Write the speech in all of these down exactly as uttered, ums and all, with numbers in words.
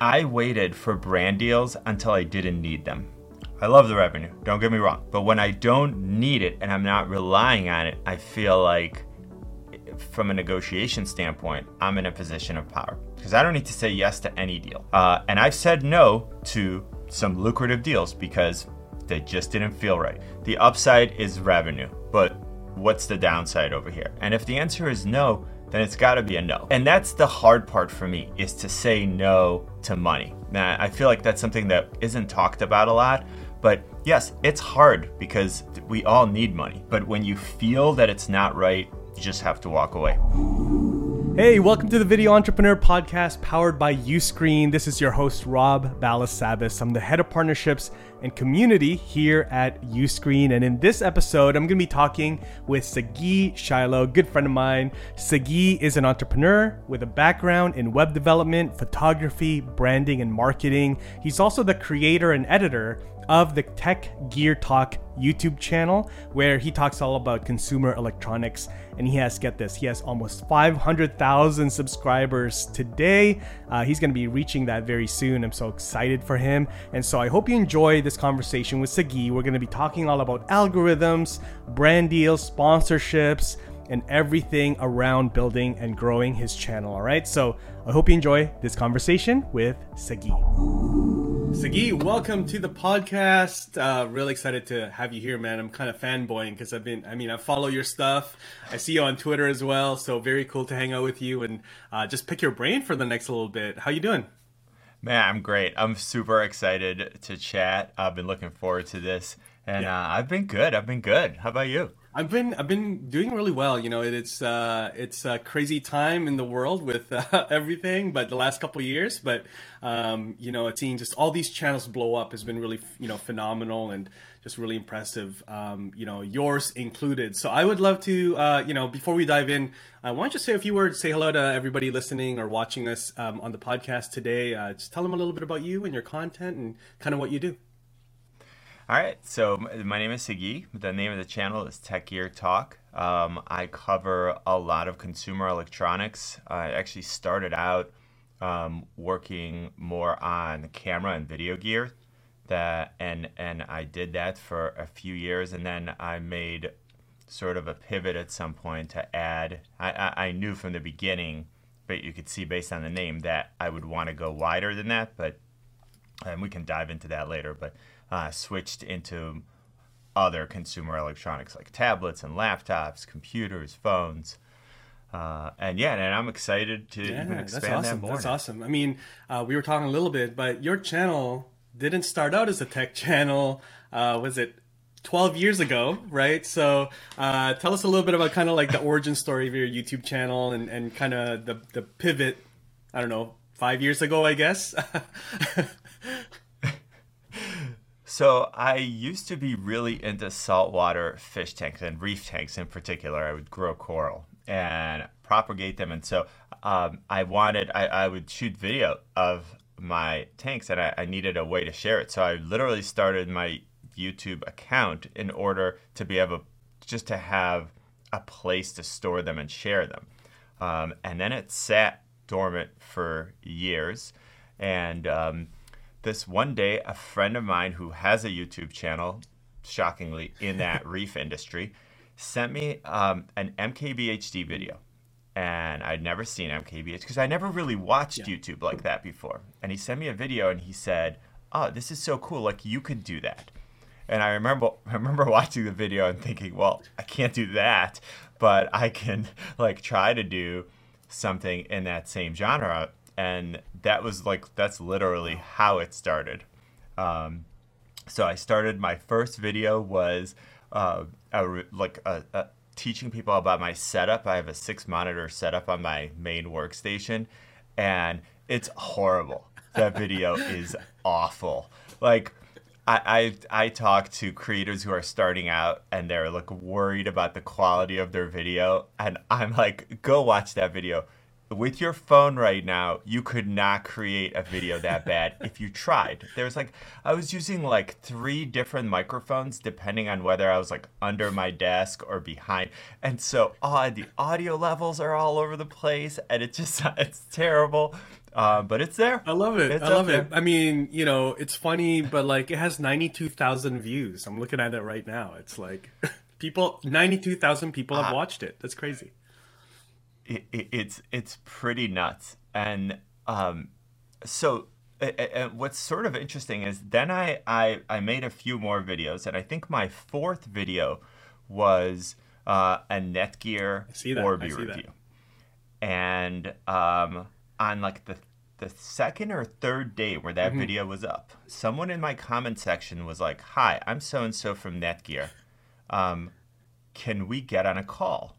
I waited for brand deals until I didn't need them. I love the revenue, don't get me wrong. But when I don't need it and I'm not relying on it, I feel like from a negotiation standpoint, I'm in a position of power because I don't need to say yes to any deal. Uh, and I've said no to some lucrative deals because they just didn't feel right. The upside is revenue, but what's the downside over here? And if the answer is no, then it's got to be a no. And that's the hard part for me, is to say no to money. Now, I feel like that's something that isn't talked about a lot, but yes, it's hard because we all need money. But when you feel that it's not right, you just have to walk away. Hey, welcome to the Video Entrepreneur Podcast powered by Uscreen. This is your host, Rob Balasabas. I'm the head of partnerships and community here at Uscreen. And in this episode, I'm going to be talking with Sagi Shiloh, a good friend of mine. Sagi is an entrepreneur with a background in web development, photography, branding, and marketing. He's also the creator and editor of the Tech Gear Talk YouTube channel, where he talks all about consumer electronics. And he has, get this, he has almost five hundred thousand subscribers today. Uh, he's going to be reaching that very soon. I'm so excited for him. And so I hope you enjoy this conversation with Sagi. We're going to be talking all about algorithms, brand deals, sponsorships, and everything around building and growing his channel. All right. So I hope you enjoy this conversation with Sagi. Sagi, welcome to the podcast. Uh, really excited to have you here, man. I'm kind of fanboying because I've been, I mean, I follow your stuff. I see you on Twitter as well. So very cool to hang out with you and uh, just pick your brain for the next little bit. How you doing? Man, I'm great. I'm super excited to chat. I've been looking forward to this. And yeah. uh, I've been good. I've been good. How about you? I've been I've been doing really well. You know, it's uh, it's a crazy time in the world with uh, everything, but the last couple of years. But um, you know, seeing just all these channels blow up has been really you know phenomenal and just really impressive. Um, you know, yours included. So I would love to uh, you know before we dive in, I uh, want you to say a few words. Say hello to everybody listening or watching us um, on the podcast today. Uh, just tell them a little bit about you and your content and kind of what you do. All right, so my name is Sagi. The name of the channel is Tech Gear Talk. Um, I cover a lot of consumer electronics. I actually started out um, working more on camera and video gear, that and and I did that for a few years, and then I made sort of a pivot at some point to add. I, I, I knew from the beginning, but you could see based on the name that I would want to go wider than that, but and we can dive into that later. But Uh, switched into other consumer electronics like tablets and laptops, computers, phones. Uh, and yeah, and I'm excited to yeah, even expand that's awesome. that more. That's awesome. I mean, uh, we were talking a little bit, but your channel didn't start out as a tech channel. Uh, was it twelve years ago, right? So uh, tell us a little bit about kind of like the origin story of your YouTube channel and, and kind of the, the pivot, I don't know, five years ago, I guess. So I used to be really into saltwater fish tanks and reef tanks in particular. I would grow coral and propagate them. And so um, I wanted, I, I would shoot video of my tanks and I, I needed a way to share it. So I literally started my YouTube account in order to be able just to have a place to store them and share them. Um, and then it sat dormant for years. And um, this one day, a friend of mine who has a YouTube channel, shockingly, in that reef industry, sent me um, an M K B H D video. And I'd never seen M K B H D because I never really watched yeah. YouTube like that before. And he sent me a video and he said, oh, this is so cool. Like, you could do that. And I remember I remember watching the video and thinking, well, I can't do that, but I can, like, try to do something in that same genre. And that was like, that's literally how it started. Um, so I started, my first video was uh, a, like a, a teaching people about my setup. I have a six monitor setup on my main workstation and it's horrible. That video is awful. Like I, I, I talk to creators who are starting out and they're like worried about the quality of their video. And I'm like, go watch that video. With your phone right now, you could not create a video that bad if you tried. There's like, I was using like three different microphones depending on whether I was like under my desk or behind. And so oh, the audio levels are all over the place and it just, it's terrible. uh, but it's there. I love it. It's I up love it. there. I mean, you know, it's funny, but like it has ninety-two thousand views. I'm looking at it right now. It's like people, ninety-two thousand people have Uh, watched it. That's crazy. it, it, it's it's pretty nuts. And um, so a- a- and what's sort of interesting is then I, I I made a few more videos, and I think my fourth video was uh, a Netgear I see that. I Orbi see that. review. And um, on like the the second or third day where that video was up, someone in my comment section was like, "Hi, I'm so and so from Netgear. Um, can we get on a call?"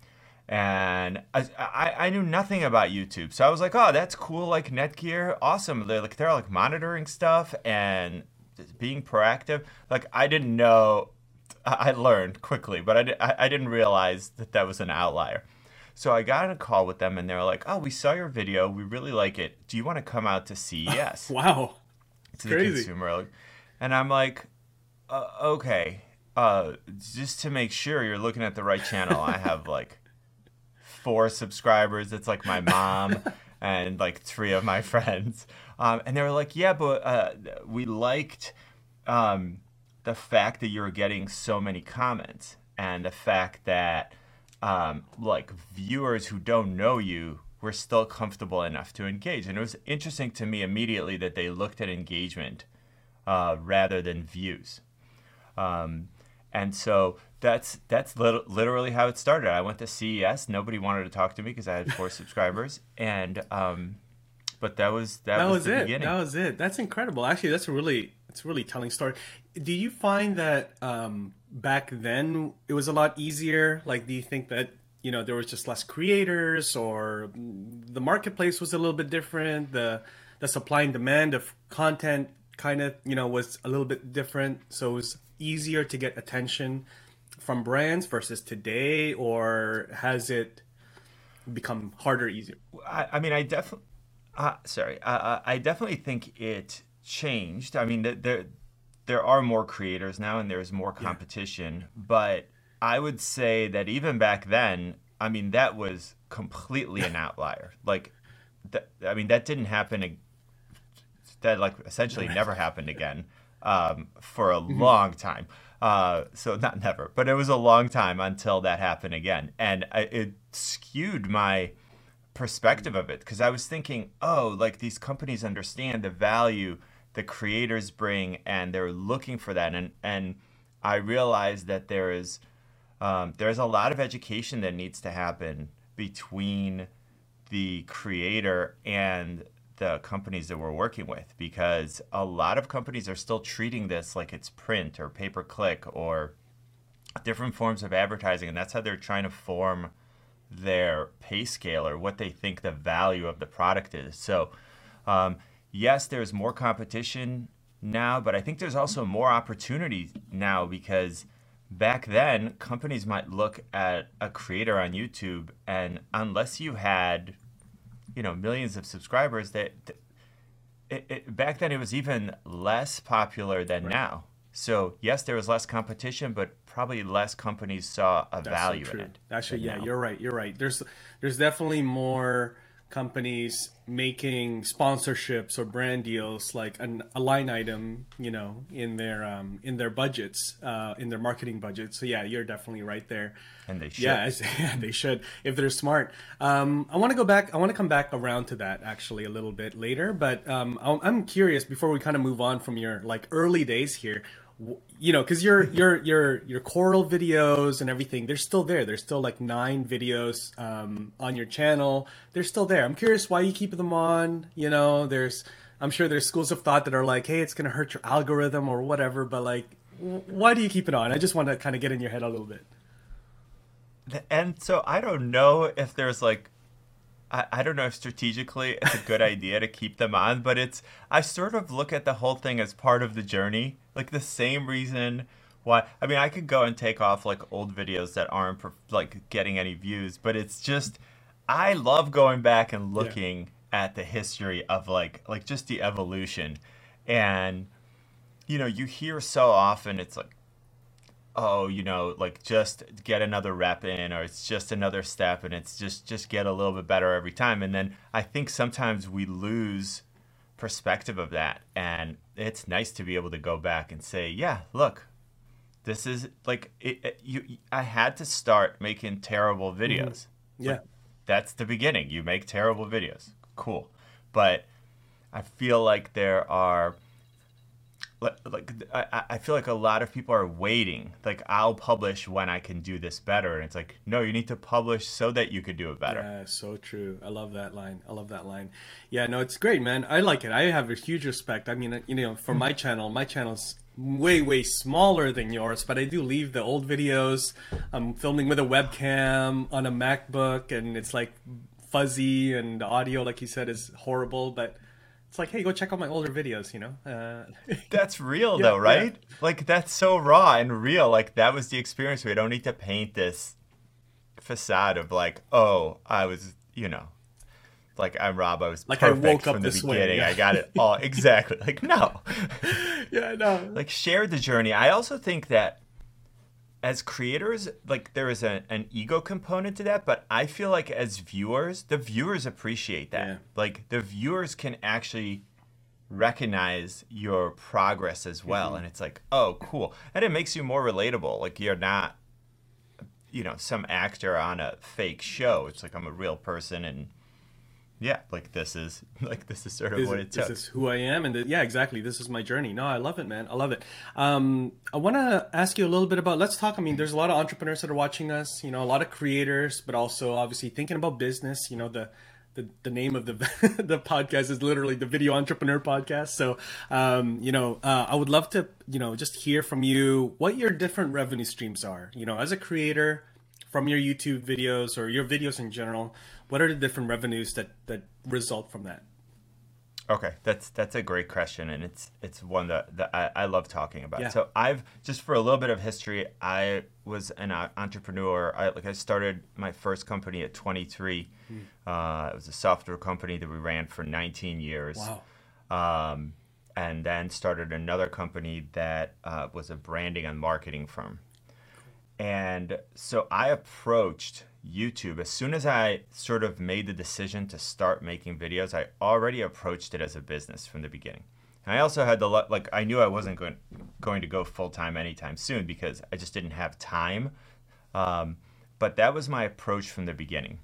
And I, I I knew nothing about YouTube, so I was like, "Oh, that's cool! Like Netgear, awesome! They're like they're like monitoring stuff and just being proactive." Like I didn't know. I I learned quickly, but I, di- I I didn't realize that that was an outlier. So I got on a call with them, and they were like, "Oh, we saw your video. We really like it. Do you want to come out to C E S Wow. It's to the crazy. consumer?" And I'm like, uh, "Okay, uh, just to make sure you're looking at the right channel, I have like four subscribers. It's like my mom and like three of my friends." Um, and they were like, "Yeah, but uh, we liked um, the fact that you were getting so many comments and the fact that um, like viewers who don't know you were still comfortable enough to engage." And it was interesting to me immediately that they looked at engagement uh, rather than views. Um, and so that's that's lit- literally how it started. I went to C E S. Nobody wanted to talk to me because I had four subscribers, and um, but that was that, That was, was the it. beginning. That was it. That's incredible. Actually, that's a really it's a really telling story. Do you find that um, back then it was a lot easier? Like, do you think that you know there was just less creators, or mm, the marketplace was a little bit different? The the supply and demand of content kind of you know was a little bit different, so it was easier to get attention from brands versus today, or has it become harder, easier? I, I mean, I definitely, uh, sorry, uh, I definitely think it changed. I mean, th- there there are more creators now, and there's more competition. But I would say that even back then, I mean, that was completely an outlier. Like, that, I mean, that didn't happen. ag- That like essentially never happened again um, for a long time. Uh, so not never, but it was a long time until that happened again, and I, it skewed my perspective of it because I was thinking, oh, like these companies understand the value the creators bring, and they're looking for that, and and I realized that there is um, there's a lot of education that needs to happen between the creator and the companies that we're working with, because a lot of companies are still treating this like it's print or pay per click or different forms of advertising, and that's how they're trying to form their pay scale or what they think the value of the product is. So um, yes, there's more competition now, but I think there's also more opportunity now, because back then companies might look at a creator on YouTube, and unless you had you know millions of subscribers, that it, it, back then it was even less popular than now. So yes, there was less competition, but probably less companies saw a That's so value in true. it Actually, than yeah, now. you're right. You're right. There's there's definitely more companies making sponsorships or brand deals like an, a line item, you know, in their um, in their budgets, uh, in their marketing budgets. So yeah, you're definitely right there. And they should. Yeah, as- yeah, they should if they're smart. Um, I want to go back. I want to come back around to that actually a little bit later. But um, I'm I'm curious before we kind of move on from your like early days here. w- You know, because your your your your choral videos and everything, they're still there. There's still like nine videos um, on your channel. They're still there. I'm curious why you keep them on. You know, there's I'm sure there's schools of thought that are like, hey, it's gonna hurt your algorithm or whatever. But like, w- why do you keep it on? I just want to kind of get in your head a little bit. And so I don't know if there's like, I, I don't know if strategically it's a good idea to keep them on, but it's, I sort of look at the whole thing as part of the journey. Like the same reason why, I mean, I could go and take off like old videos that aren't per- like getting any views, but it's just, I love going back and looking at the history of like, like just the evolution. And, you know, you hear so often, it's like, oh, you know, like just get another rep in, or it's just another step, and it's just just get a little bit better every time. And then I think sometimes we lose perspective of that, and it's nice to be able to go back and say, yeah, look, this is like it, it, you. I had to start making terrible videos. Mm-hmm. Yeah, like, that's the beginning. You make terrible videos, cool, but I feel like there are. Like I, I feel like a lot of people are waiting. Like, I'll publish when I can do this better, and it's like, no, you need to publish so that you could do it better. Yeah, so true. I love that line. I love that line. Yeah, no, it's great, man. I like it. I have a huge respect. I mean, you know, for my channel, my channel's way way smaller than yours, but I do leave the old videos. I'm filming with a webcam on a MacBook, and it's like fuzzy, and the audio, like you said, is horrible, but it's like, hey, go check out my older videos, you know? Uh, that's real, yeah, though, right? Yeah. Like, that's so raw and real. Like, that was the experience. We don't need to paint this facade of, like, oh, I was, you know, like, I'm Rob. I was like perfect I woke up from the this beginning. way. Yeah. I got it all. Exactly. Like, no. Yeah, no. Like, share the journey. I also think that as creators, like, there is a, an ego component to that, but I feel like as viewers, the viewers appreciate that. Yeah. Like, the viewers can actually recognize your progress as well. Mm-hmm. And it's like, oh, cool. And it makes you more relatable. Like, you're not, you know, some actor on a fake show. It's like, I'm a real person, and yeah, like this is like this is sort of this, what it took. This is who I am, and the, yeah, exactly. This is my journey. No, I love it, man. I love it. Um, I want to ask you a little bit about. Let's talk. I mean, there's a lot of entrepreneurs that are watching us. You know, a lot of creators, but also obviously thinking about business. You know, the the, the name of the the podcast is literally the Video Entrepreneur Podcast. So, um, you know, uh, I would love to, you know, just hear from you what your different revenue streams are. You know, as a creator, from your YouTube videos or your videos in general, what are the different revenues that, that result from that? Okay, that's that's a great question, and it's it's one that, that I, I love talking about. Yeah. So I've just for a little bit of history, I was an entrepreneur. I like I started my first company at twenty-three. Mm. Uh, it was a software company that we ran for nineteen years. Wow. Um, and then started another company that uh, was a branding and marketing firm. And so I approached YouTube as soon as I sort of made the decision to start making videos. I already approached it as a business from the beginning. And I also had the like I knew I wasn't going going to go full time anytime soon because I just didn't have time. Um, but that was my approach from the beginning.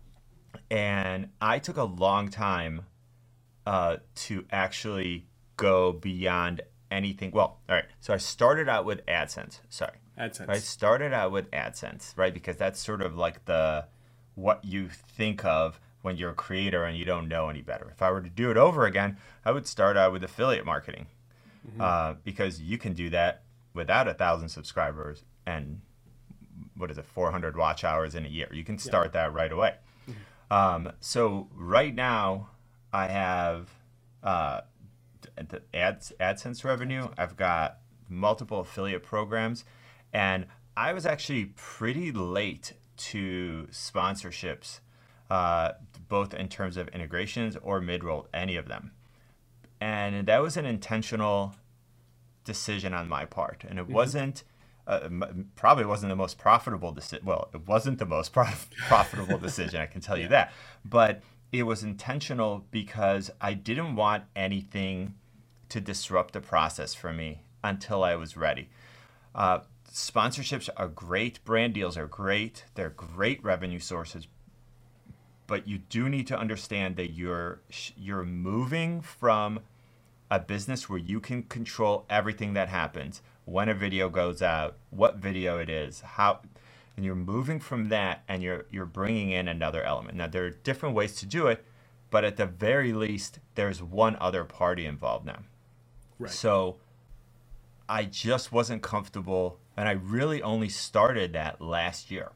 And I took a long time uh, to actually go beyond anything. Well, all right. So I started out with AdSense. Sorry. AdSense. I started out with AdSense, right? Because that's sort of like the what you think of when you're a creator and you don't know any better. If I were to do it over again, I would start out with affiliate marketing, mm-hmm. uh, because you can do that without a thousand subscribers and what is it, four hundred watch hours in a year. You can start yeah. that right away. Mm-hmm. Um, so right now, I have uh, the ads AdSense revenue. I've got multiple affiliate programs. And I was actually pretty late to sponsorships, uh, both in terms of integrations or mid-roll, any of them. And that was an intentional decision on my part. And it mm-hmm. wasn't, uh, probably wasn't the most profitable decision. Well, it wasn't the most prof- profitable decision, I can tell you that. But it was intentional because I didn't want anything to disrupt the process for me until I was ready. Uh, Sponsorships are great. Brand deals are great. They're great revenue sources. But you do need to understand that you're you're moving from a business where you can control everything that happens, when a video goes out, what video it is, how, and you're moving from that and you're you're bringing in another element. Now, there are different ways to do it, but at the very least, there's one other party involved now. Right. So I just wasn't comfortable. And I really only started that last year.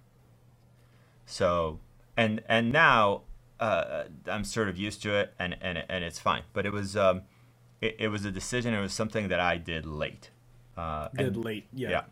So, and and now uh, I'm sort of used to it, and, and and it's fine. But it was um, it, it was a decision. It was something that I did late. Uh, did and, late, yeah. yeah.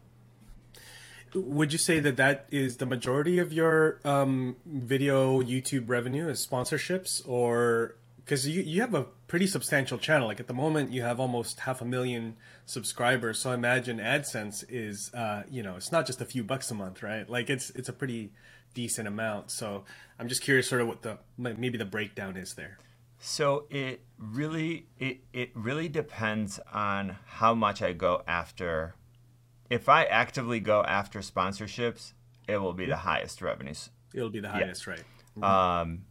Would you say that that is the majority of your um, video YouTube revenue is sponsorships, or because you, you have a pretty substantial channel. Like at the moment, you have almost half a million subscribers. So I imagine AdSense is, uh, you know, it's not just a few bucks a month, right? Like it's it's a pretty decent amount. So I'm just curious, sort of what the maybe the breakdown is there. So it really it it really depends on how much I go after. If I actively go after sponsorships, it will be the highest revenues. It'll be the highest, yeah. Right? Mm-hmm. Um,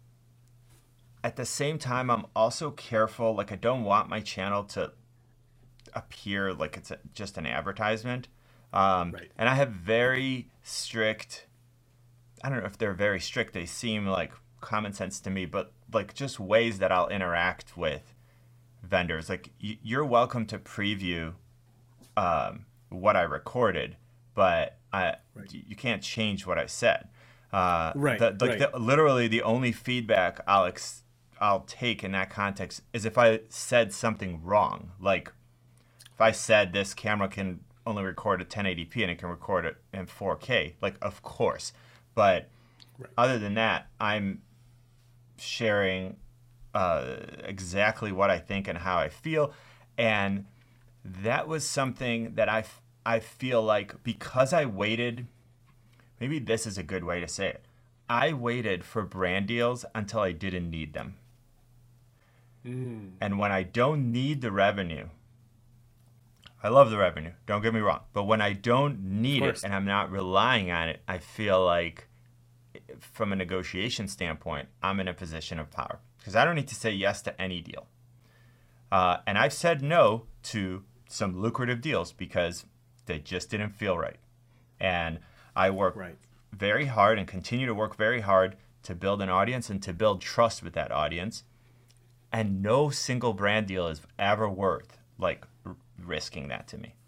at the same time, I'm also careful. Like, I don't want my channel to appear like it's a, just an advertisement. Um, right. And I have very strict, I don't know if they're very strict. They seem like common sense to me, but like just ways that I'll interact with vendors. Like, y- you're welcome to preview um, what I recorded, but I, right. you can't change what I said. Uh, right. The, like right. the, literally, the only feedback I'll ex- I'll take in that context is if I said something wrong. Like, if I said this camera can only record at ten eighty p and it can record it in four K, like, of course. But right. other than that, I'm sharing uh, exactly what I think and how I feel, and that was something that I, f- I feel like because I waited. Maybe this is a good way to say it. I waited for brand deals until I didn't need them. Mm. And when I don't need the revenue, I love the revenue, don't get me wrong. But when I don't need it and I'm not relying on it, I feel like from a negotiation standpoint, I'm in a position of power. Because I don't need to say yes to any deal. Uh, and I've said no to some lucrative deals because they just didn't feel right. And I work right. very hard and continue to work very hard to build an audience and to build trust with that audience. And no single brand deal is ever worth like r- risking that to me.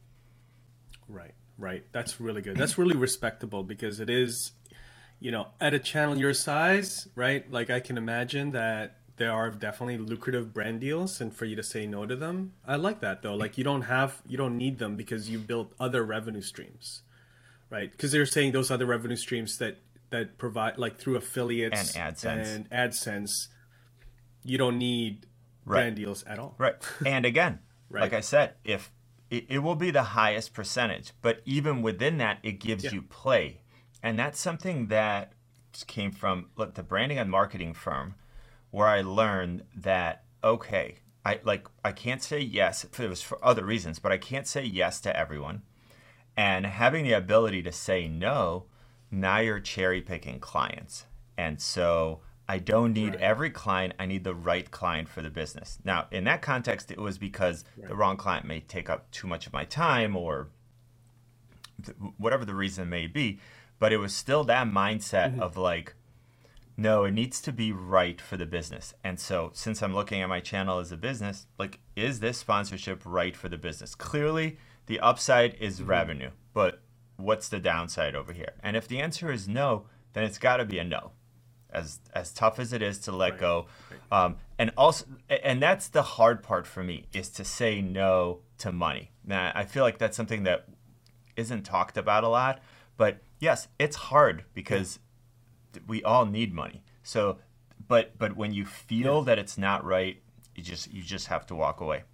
Right, right. That's really good. That's really respectable because it is, you know, at a channel your size, right? Like I can imagine that there are definitely lucrative brand deals and for you to say no to them. I like that though. Like you don't have, you don't need them because you built other revenue streams. Right, because they're saying those other revenue streams that, that provide, like through affiliates and AdSense. and AdSense, you don't need right. brand deals at all. Right, and again, right. like I said, if it, it will be the highest percentage, but even within that, it gives yeah. you play, and that's something that came from look the branding and marketing firm, where I learned that okay, I like I can't say yes. It was for other reasons, but I can't say yes to everyone. And having the ability to say no, now you're cherry picking clients. And so I don't need right. every client. I need the right client for the business. Now, in that context, it was because right. the wrong client may take up too much of my time or th- whatever the reason may be. But it was still that mindset mm-hmm. of like, no, it needs to be right for the business. And so since I'm looking at my channel as a business, like, is this sponsorship right for the business? Clearly, the upside is mm-hmm. revenue, but what's the downside over here? And if the answer is no, then it's got to be a no. As as tough as it is to let right. go, um, and also, and that's the hard part for me is to say no to money. Now, I feel like that's something that isn't talked about a lot, but yes, it's hard because we all need money. So, but but when you feel yeah. that it's not right, you just you just have to walk away.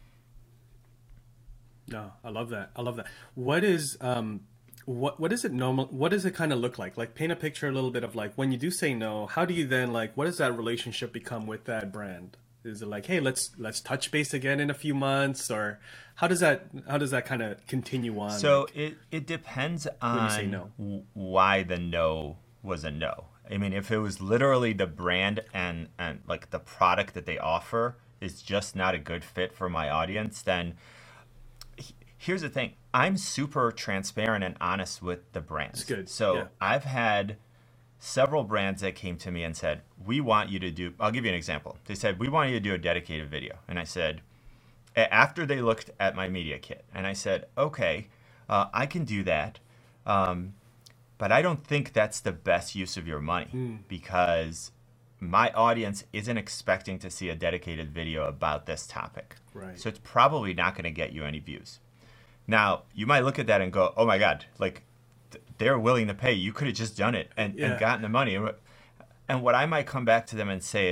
No, I love that. I love that. What is um, what what is it normal? What does it kind of look like? Like paint a picture a little bit of like when you do say no. How do you then like? What does that relationship become with that brand? Is it like, hey, let's let's touch base again in a few months, or how does that how does that kind of continue on? So like, it it depends on no? why the no was a no. I mean, if it was literally the brand and and like the product that they offer is just not a good fit for my audience, then here's the thing. I'm super transparent and honest with the brands. That's good. So yeah. I've had several brands that came to me and said, we want you to do, I'll give you an example. They said, we want you to do a dedicated video. And I said, after they looked at my media kit, and I said, okay, uh, I can do that. Um, but I don't think that's the best use of your money mm. because my audience isn't expecting to see a dedicated video about this topic. Right. So it's probably not going to get you any views. Now, you might look at that and go, oh my God, like th- they're willing to pay. You could have just done it and, yeah. and gotten the money. And what I might come back to them and say is,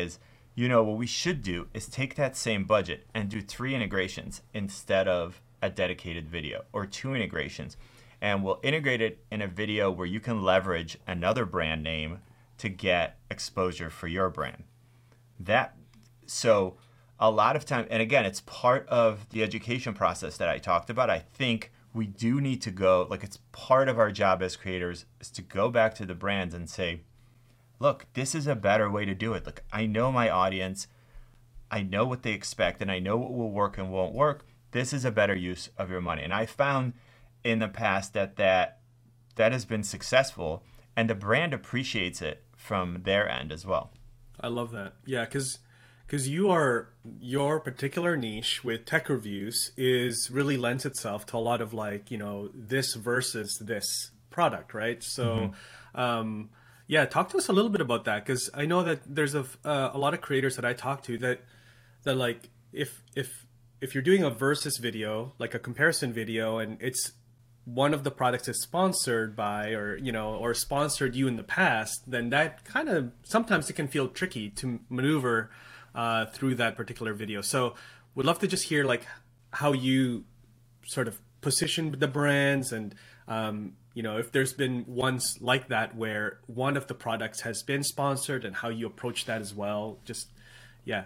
you know, what we should do is take that same budget and do three integrations instead of a dedicated video, or two integrations. And we'll integrate it in a video where you can leverage another brand name to get exposure for your brand. That, so a lot of time, and again, it's part of the education process that I talked about. I think we do need to go, like it's part of our job as creators is to go back to the brands and say, look, this is a better way to do it. Like, I know my audience, I know what they expect, and I know what will work and won't work. This is a better use of your money. And I found in the past that that, that has been successful, and the brand appreciates it from their end as well. I love that. Yeah, because because you are, your particular niche with tech reviews is really lends itself to a lot of like, you know, this versus this product, right? So, mm-hmm. um, yeah, talk to us a little bit about that, because I know that there's a uh, a lot of creators that I talk to that that like if if if you're doing a versus video, like a comparison video, and it's one of the products is sponsored by, or you know, or sponsored you in the past, then that kind of sometimes it can feel tricky to maneuver uh, through that particular video. So, would love to just hear like how you sort of position the brands, and um, you know, if there's been ones like that where one of the products has been sponsored, and how you approach that as well. Just, yeah.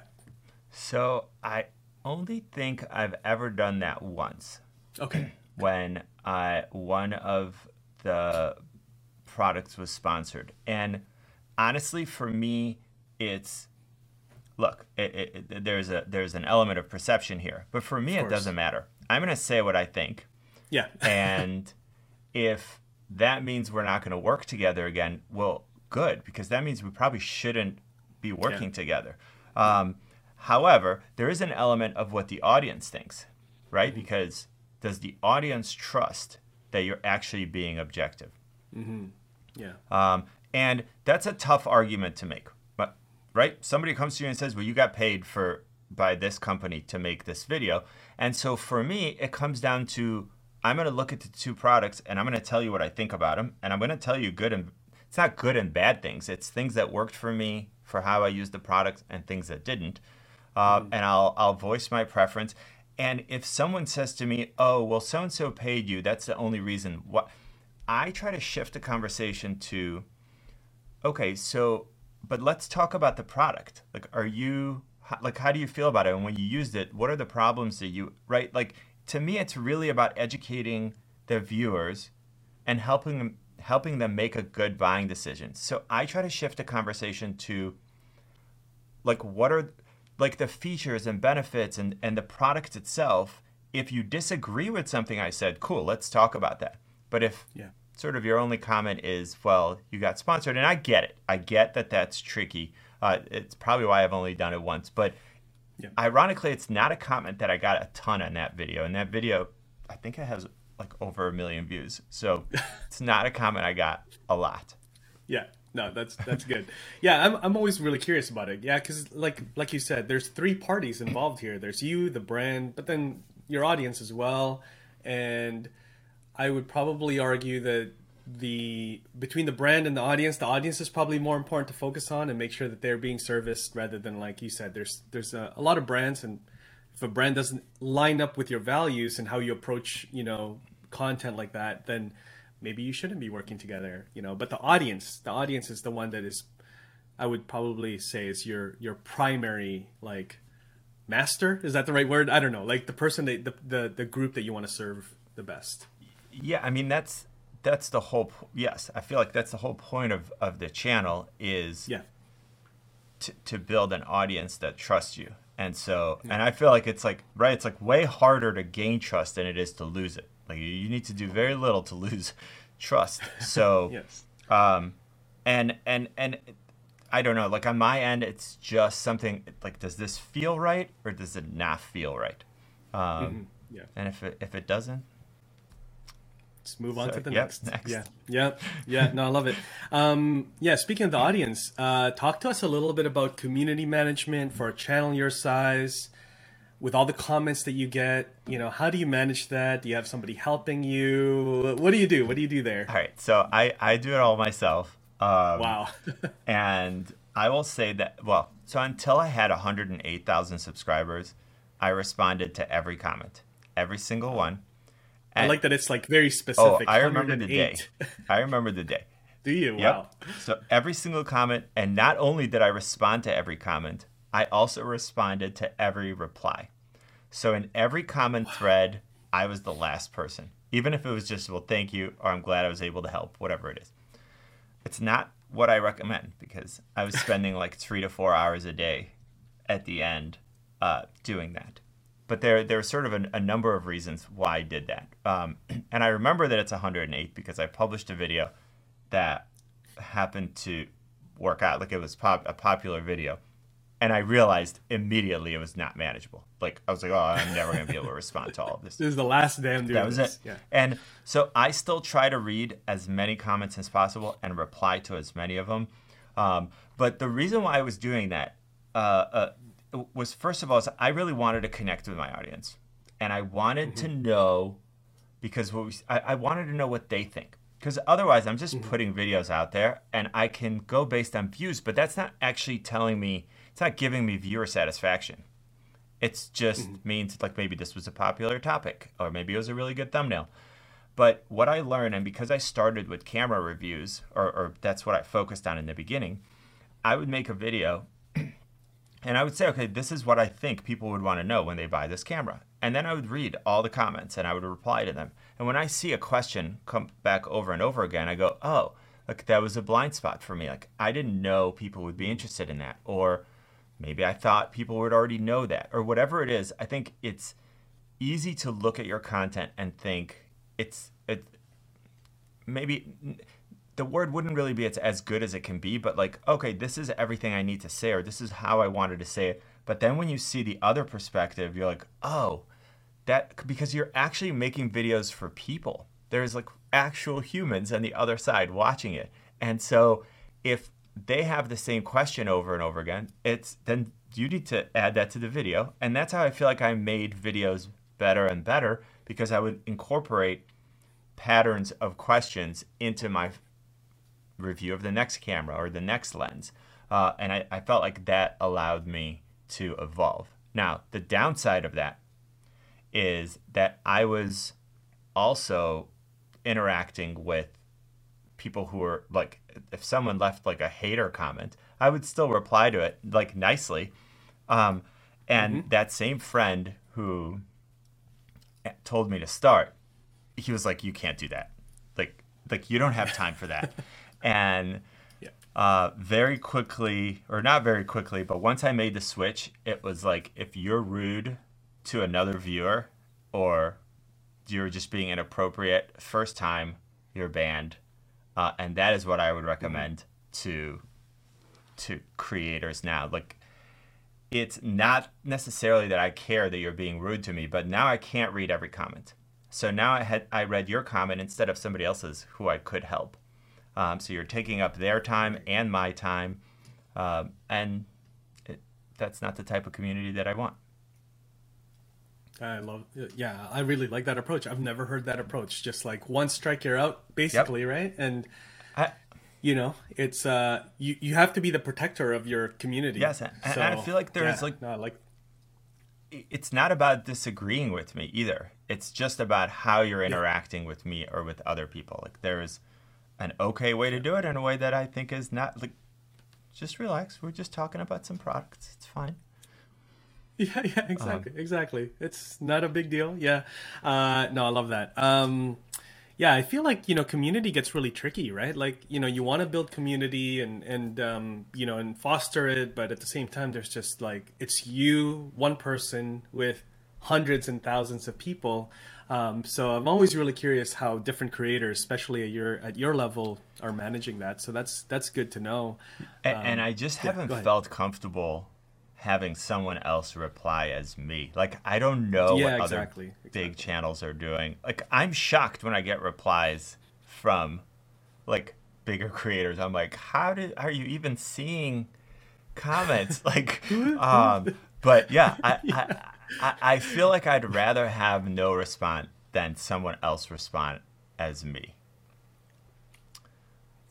So I only think I've ever done that once. Okay. When uh, one of the products was sponsored. And honestly, for me, it's, look, it, it, it, there's a there's an element of perception here. But for me, it doesn't matter. I'm going to say what I think. Yeah. And if that means we're not going to work together again, well, good, because that means we probably shouldn't be working yeah. together. Um, however, there is an element of what the audience thinks, right? Mm-hmm. Because does the audience trust that you're actually being objective? Mm-hmm. Yeah. Um, and that's a tough argument to make, but right? Somebody comes to you and says, well, you got paid for by this company to make this video. And so for me, it comes down to, I'm going to look at the two products and I'm going to tell you what I think about them. And I'm going to tell you good and, it's not good and bad things. It's things that worked for me for how I used the product and things that didn't. Uh, mm-hmm. And I'll, I'll voice my preference. And if someone says to me, oh, well, so-and-so paid you, that's the only reason. What I try to shift the conversation to, okay, so, but let's talk about the product. Like, are you, like, how do you feel about it? And when you used it, what are the problems that you, right? Like, to me, it's really about educating the viewers and helping them, helping them make a good buying decision. So I try to shift the conversation to, like, what are, like the features and benefits and, and the product itself. If you disagree with something I said, cool, let's talk about that. But if yeah. sort of your only comment is, well, you got sponsored, and I get it. I get that that's tricky. Uh, it's probably why I've only done it once. But yeah. ironically, it's not a comment that I got a ton on that video. And that video, I think it has like over a million views. So it's not a comment I got a lot. Yeah. No, that's that's good. Yeah, I'm I'm always really curious about it. Yeah, because like like you said, there's three parties involved here. There's you, the brand, but then your audience as well. And I would probably argue that the between the brand and the audience, the audience is probably more important to focus on and make sure that they're being serviced rather than, like you said, there's there's a, a lot of brands, and if a brand doesn't line up with your values and how you approach, you know, content like that, then maybe you shouldn't be working together, you know. But the audience, the audience is the one that is, I would probably say, is your your primary like master. Is that the right word? I don't know. Like the person that the the, the group that you want to serve the best. Yeah, I mean that's that's the whole. Yes, I feel like that's the whole point of, of the channel is yeah to to build an audience that trusts you. And so, yeah. and I feel like it's like right, it's like way harder to gain trust than it is to lose it. Like you need to do very little to lose trust. So, yes. um, and and and I don't know. Like on my end, it's just something like, does this feel right or does it not feel right? Um, mm-hmm. Yeah. And if it if it doesn't, let's move on so, to the yep, next. next. Yeah, yeah, yeah. No, I love it. Um, yeah. Speaking of the audience, uh, talk to us a little bit about community management for a channel your size. With all the comments that you get, you know, how do you manage that? Do you have somebody helping you? What do you do? What do you do there? All right. So I, I do it all myself. Um, wow. and I will say that, well, so until I had one hundred eight thousand subscribers, I responded to every comment, every single one. And, I like that it's like very oh, specific. I remember the day. I remember the day. Do you? Yep. Wow. So every single comment, and not only did I respond to every comment, I also responded to every reply. So in every comment thread, I was the last person. Even if it was just, well, thank you, or I'm glad I was able to help, whatever it is. It's not what I recommend, because I was spending like three to four hours a day at the end uh, doing that. But there, there are sort of a, a number of reasons why I did that. Um, and I remember that it's one hundred eight because I published a video that happened to work out. Like, it was pop, a popular video. And I realized immediately it was not manageable. Like, I was like, oh, I'm never going to be able to respond to all of this. This is the last day I'm doing That was this. it. Yeah. And so I still try to read as many comments as possible and reply to as many of them. Um, but the reason why I was doing that uh, uh, was, first of all, is I really wanted to connect with my audience. And I wanted mm-hmm. to know, because what we, I, I wanted to know what they think. Because otherwise, I'm just mm-hmm. putting videos out there, and I can go based on views, but that's not actually telling me, it's not giving me viewer satisfaction. It's just mm-hmm. means like maybe this was a popular topic, or maybe it was a really good thumbnail. But what I learned, and because I started with camera reviews, or, or that's what I focused on in the beginning, I would make a video, and I would say, okay, this is what I think people would want to know when they buy this camera. And then I would read all the comments, and I would reply to them. And when I see a question come back over and over again, I go, oh, like that was a blind spot for me. Like, I didn't know people would be interested in that. Or maybe I thought people would already know that, or whatever it is. I think it's easy to look at your content and think it's it. Maybe the word wouldn't really be it's as good as it can be, but like, okay, this is everything I need to say, or this is how I wanted to say it. But then when you see the other perspective, you're like, oh, that, because you're actually making videos for people. There's like actual humans on the other side watching it, and so if they have the same question over and over again, it's then you need to add that to the video. And that's how I feel like I made videos better and better, because I would incorporate patterns of questions into my review of the next camera or the next lens. Uh, and I, I felt like that allowed me to evolve. Now, the downside of that is that I was also interacting with people who were like, if someone left like a hater comment, I would still reply to it like nicely. Um, and mm-hmm. that same friend who told me to start, he was like, you can't do that. Like, like you don't have time for that. And yeah. uh, very quickly, or not very quickly, but once I made the switch, it was like, if you're rude to another viewer, or you're just being inappropriate, first time, you're banned. Uh, and that is what I would recommend mm-hmm. to to creators now. Like, it's not necessarily that I care that you're being rude to me, but now I can't read every comment. So now I had I read your comment instead of somebody else's who I could help. Um, so you're taking up their time and my time, um, and it, that's not the type of community that I want. I love, yeah, I really like that approach. I've never heard that approach. Just like one strike, you're out, basically, yep. right? And I, you know, it's uh, you you have to be the protector of your community. Yes, and, so, and I feel like there's yeah, like, no, like, it's not about disagreeing with me either. It's just about how you're interacting yeah. with me or with other people. Like, there is an okay way to do it and a way that I think is not, like, just relax. We're just talking about some products. It's fine. Yeah, yeah, exactly, um, exactly. It's not a big deal. Yeah, uh, no, I love that. Um, yeah, I feel like, you know, community gets really tricky, right? Like, you know, you want to build community and and um, you know, and foster it, but at the same time, there's just like, it's you, one person with hundreds and thousands of people. Um, so I'm always really curious how different creators, especially at your at your level, are managing that. So that's that's good to know. And, um, and I just yeah, haven't felt comfortable having someone else reply as me. Like, I don't know yeah, what exactly, other exactly. big channels are doing. Like, I'm shocked when I get replies from like bigger creators. I'm like, how did are you even seeing comments? like, um, but yeah, I, yeah. I, I I feel like I'd rather have no response than someone else respond as me.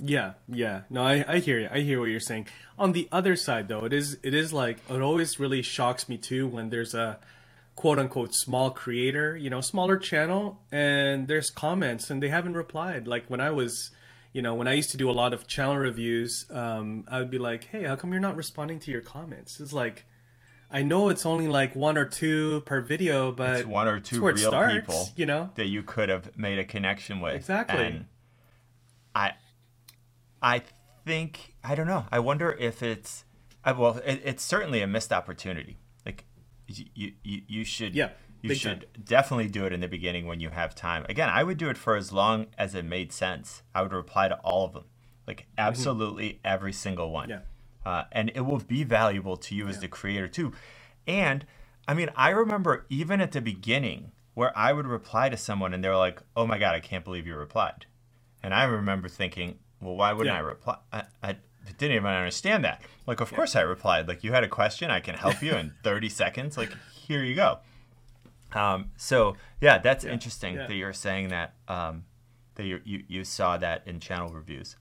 Yeah, yeah. No, I, I hear you. I hear what you're saying. On the other side, though, it is it is like it always really shocks me too when there's a quote unquote small creator, you know, smaller channel, and there's comments and they haven't replied. Like when I was, you know, when I used to do a lot of channel reviews, um, I would be like, hey, how come you're not responding to your comments? It's like, I know it's only like one or two per video, but It's one or it's two where it real starts, people you know? that you could have made a connection with. Exactly. And I, I think I don't know. I wonder if it's I, well, it, it's certainly a missed opportunity. Like you, you, you should, Yeah, you big should time. definitely do it in the beginning when you have time. Again, I would do it for as long as it made sense. I would reply to all of them, like absolutely every single one. Yeah. Uh, and it will be valuable to you as the creator too. And I mean, I remember even at the beginning where I would reply to someone and they were like, "Oh my God, I can't believe you replied." And I remember thinking, well, why wouldn't Yeah. I reply? I, I didn't even understand that. Like, of course I replied. Like, you had a question, I can help you in thirty seconds. Like, here you go. Um, so, yeah, that's interesting Yeah. that you're saying that, um, that you, you, you saw that in channel reviews.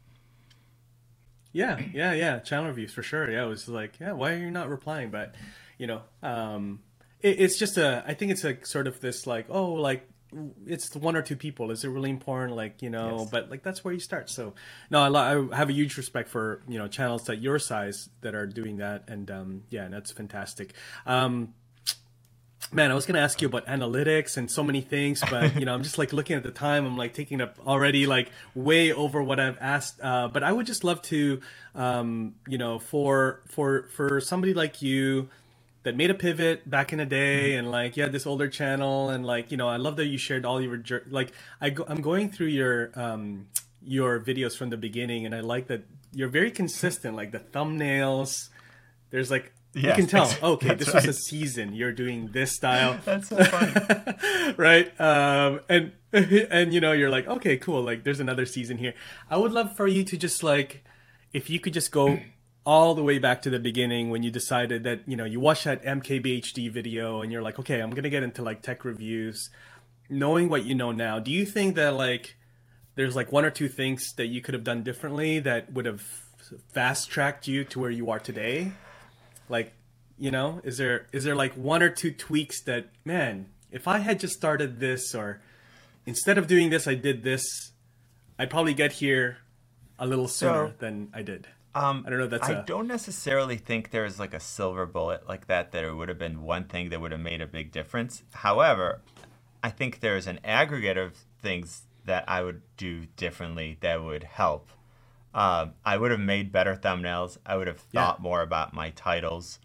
Yeah, yeah, yeah. Channel reviews for sure. Yeah, it was like, yeah, why are you not replying? But you know, um, it, it's just a. I think it's a sort of this like, oh, like it's one or two people. Is it really important? Like you know, Yes. but like that's where you start. So no, I, lo- I have a huge respect for you know channels that your size that are doing that, and um, yeah, that's fantastic. Um, Man, I was gonna ask you about analytics and so many things, but you know, I'm just like looking at the time. I'm like taking up already like way over what I've asked. Uh, but I would just love to, um, you know, for for for somebody like you that made a pivot back in the day, and like you had this older channel, and like you know, I love that you shared all your jour- like I go, I'm going through your um your videos from the beginning, and I like that you're very consistent. Like the thumbnails, there's like. You Yes, can tell. ex- Okay, that's this was right. a season. You're doing this style, That's so funny. right? Um, and and you know, you're like, okay, cool. Like, there's another season here. I would love for you to just like, if you could just go all the way back to the beginning when you decided that you know you watched that M K B H D video and you're like, okay, I'm gonna get into like tech reviews. Knowing what you know now, do you think that like there's like one or two things that you could have done differently that would have fast tracked you to where you are today? Like, you know, is there is there like one or two tweaks that, man, if I had just started this, or instead of doing this, I did this, I'd probably get here a little sooner So, than I did. Um, I don't know if that's I a don't necessarily think there's like a silver bullet like that, that it would have been one thing that would have made a big difference. However, I think there's an aggregate of things that I would do differently that would help. Um, I would have made better thumbnails. I would have thought Yeah. more about my titles.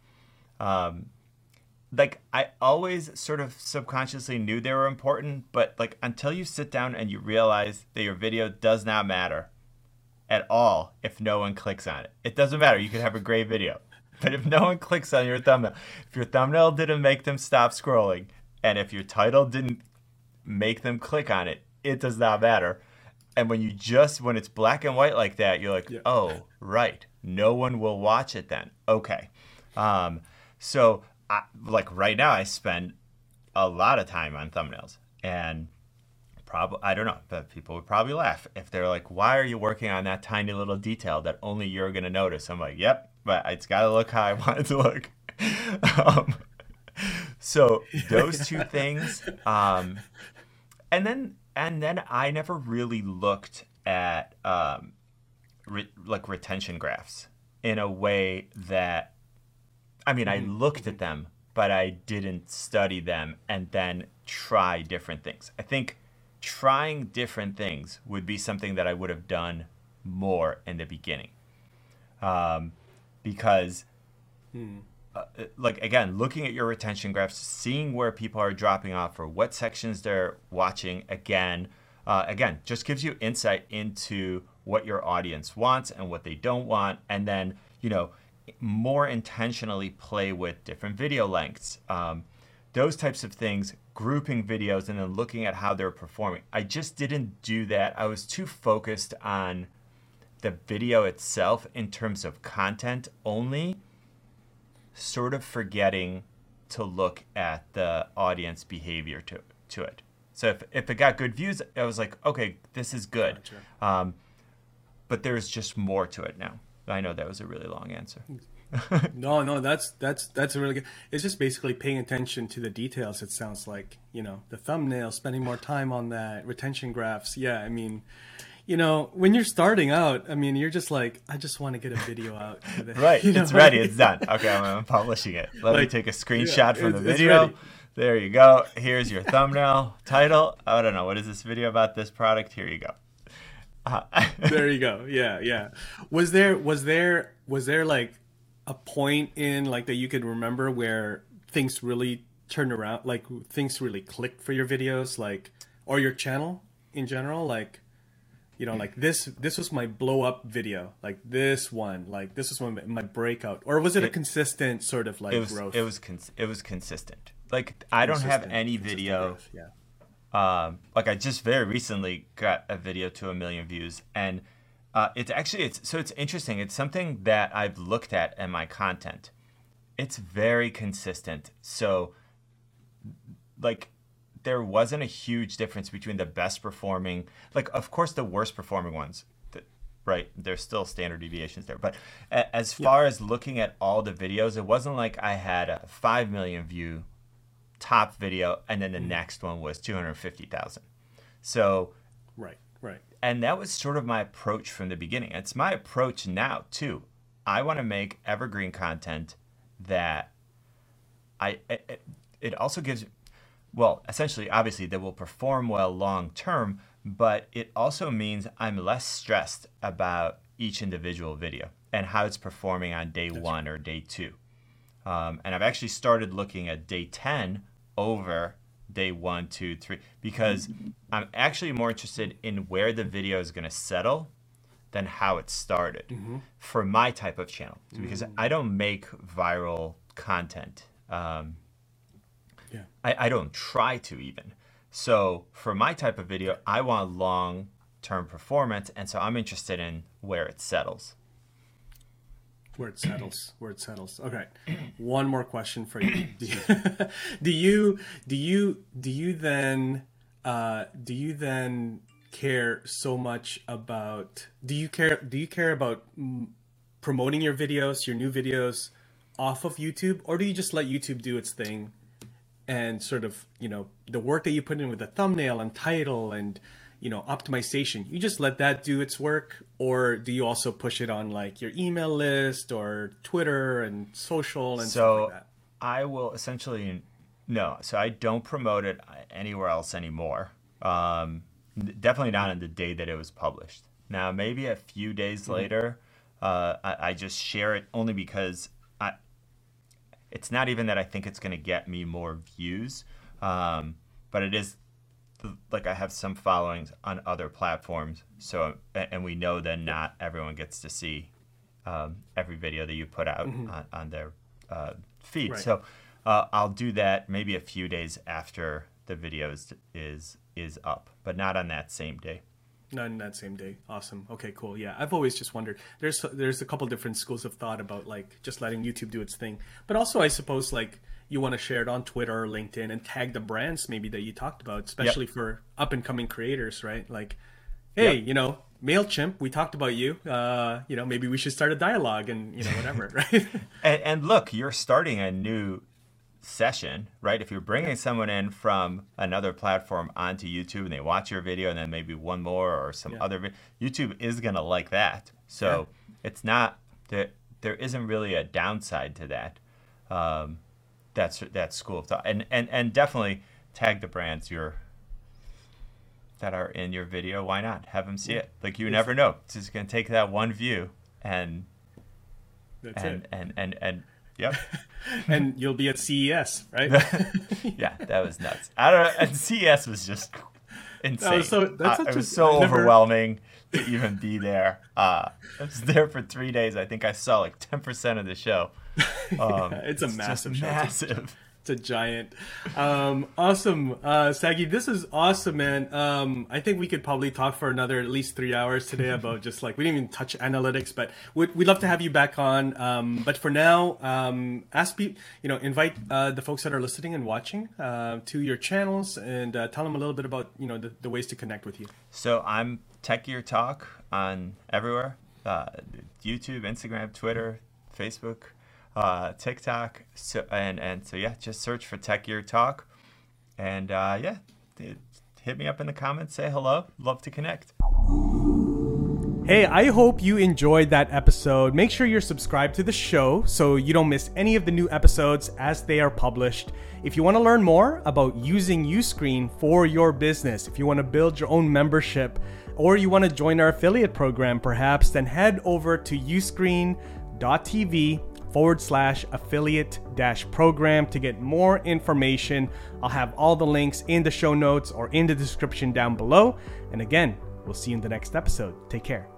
Um, like I always sort of subconsciously knew they were important, but like until you sit down and you realize that your video does not matter at all if no one clicks on it. It doesn't matter. You could have a great video, but if no one clicks on your thumbnail, if your thumbnail didn't make them stop scrolling, and if your title didn't make them click on it, it does not matter. And when you just, when it's black and white like that, you're like, Yeah. oh, right. No one will watch it then. Okay. Um, so, I, like right now, I spend a lot of time on thumbnails. And probably, I don't know, but people would probably laugh if they're like, why are you working on that tiny little detail that only you're going to notice? I'm like, yep, but it's got to look how I want it to look. um, so, those two things. Um, and then, and then I never really looked at um, re- like retention graphs in a way that, I mean, I looked at them, but I didn't study them and then try different things. I think trying different things would be something that I would have done more in the beginning. Um, because, uh, like, again, looking at your retention graphs, seeing where people are dropping off or what sections they're watching, again, uh, again, just gives you insight into what your audience wants and what they don't want. And then, you know, more intentionally play with different video lengths, um, those types of things, grouping videos and then looking at how they're performing. I just didn't do that. I was too focused on the video itself in terms of content only, sort of forgetting to look at the audience behavior to to it. So if, if it got good views, I was like, okay, this is good. Gotcha. Um, but there's just more to it now. I know that was a really long answer. No, no, that's that's that's a really good. It's just basically paying attention to the details. It sounds like, you know, the thumbnail, spending more time on that, retention graphs. Yeah, I mean, you know, when you're starting out, I mean, you're just like, I just want to get a video out. The, right, you know? It's ready, it's done. Okay, I'm publishing it. Let like, me take a screenshot yeah, from the video. There you go. Here's your thumbnail, title. I don't know, what is this video about this product? Here you go. Uh, there you go. Yeah, yeah. Was there was there was there like a point in like that you could remember where things really turned around, like things really clicked for your videos, like, or your channel in general, like, you know, like this this was my blow up video, like this one, like this was my, my breakout, or was it, it a consistent sort of like it was, growth? It was cons- it was consistent. Like I don't have any video. Growth, yeah. Um, like I just very recently got a video to a million views, and uh, it's actually it's so it's interesting. It's something that I've looked at in my content. It's very consistent. So, like, there wasn't a huge difference between the best performing, like, of course, the worst performing ones, that, right? There's still standard deviations there, but a, as far yeah. as looking at all the videos, it wasn't like I had a five million view top video and then the mm. next one was two hundred fifty thousand. So right right and that was sort of my approach from the beginning. It's my approach now too. I want to make evergreen content that I it, it also gives, well, essentially, obviously, that will perform well long term, but it also means I'm less stressed about each individual video and how it's performing on day That's one right. or day two. Um, and I've actually started looking at day ten over day one, two, three, because I'm actually more interested in where the video is going to settle than how it started mm-hmm. for my type of channel. Because mm-hmm. I don't make viral content. Um, yeah. I, I don't try to even. So for my type of video, I want long-term performance, and so I'm interested in where it settles. Where it settles, where it settles. Okay, one more question for you. Do you do you do you, do you then uh, do you then care so much about? Do you care? Do you care about mm, promoting your videos, your new videos, off of YouTube, or do you just let YouTube do its thing, and sort of, you know, the work that you put in with the thumbnail and title and, you know, optimization, you just let that do its work? Or do you also push it on like your email list or Twitter and social and so stuff like that? I will essentially, no. So I don't promote it anywhere else anymore. Um, definitely not on the day that it was published. Now, maybe a few days mm-hmm. later, uh, I, I just share it only because I, it's not even that I think it's going to get me more views, um, but it is, like, I have some followings on other platforms, so and we know that not everyone gets to see um, every video that you put out mm-hmm. on, on their uh, feed. Right. So uh, I'll do that maybe a few days after the video is, is is up, but not on that same day. Not on that same day. Awesome. Okay, cool. Yeah, I've always just wondered. There's there's a couple different schools of thought about like just letting YouTube do its thing, but also I suppose like you want to share it on Twitter or LinkedIn and tag the brands maybe that you talked about, especially yep. for up and coming creators, right? Like, hey, yep. you know, MailChimp, we talked about you. Uh, you know, maybe we should start a dialogue and, you know, whatever, right? and, and look, you're starting a new session, right? If you're bringing someone in from another platform onto YouTube and they watch your video and then maybe one more or some yeah. other video, YouTube is going to like that. So yeah. it's not, there, there isn't really a downside to that. Um, That's that school of thought, and and and definitely tag the brands you're that are in your video. Why not have them see it? Like, you never know. It's just gonna take that one view, and that's and, it. and and and and yep. And you'll be at C E S, right? Yeah, that was nuts. I don't know. And C E S was just insane. That was so, that's uh, it was so never... overwhelming to even be there. Uh, I was there for three days. I think I saw like ten percent of the show. Um, yeah, it's a it's massive show. Massive. It's a giant. Um, awesome. Uh, Sagi, this is awesome, man. Um, I think we could probably talk for another at least three hours today about just like, we didn't even touch analytics, but we'd, we'd love to have you back on. Um, but for now, um, ask people, you know, invite uh, the folks that are listening and watching uh, to your channels and uh, tell them a little bit about, you know, the, the ways to connect with you. So I'm Tech Gear Talk on everywhere, uh, YouTube, Instagram, Twitter, Facebook. Uh, TikTok, so and and so yeah, just search for Tech Gear Talk, and uh, yeah, hit me up in the comments, say hello, love to connect. Hey, I hope you enjoyed that episode. Make sure you're subscribed to the show so you don't miss any of the new episodes as they are published. If you want to learn more about using Uscreen for your business, if you want to build your own membership, or you want to join our affiliate program perhaps, then head over to uscreen dot t v forward slash affiliate dash program to get more information. I'll have all the links in the show notes or in the description down below. And again, we'll see you in the next episode. Take care.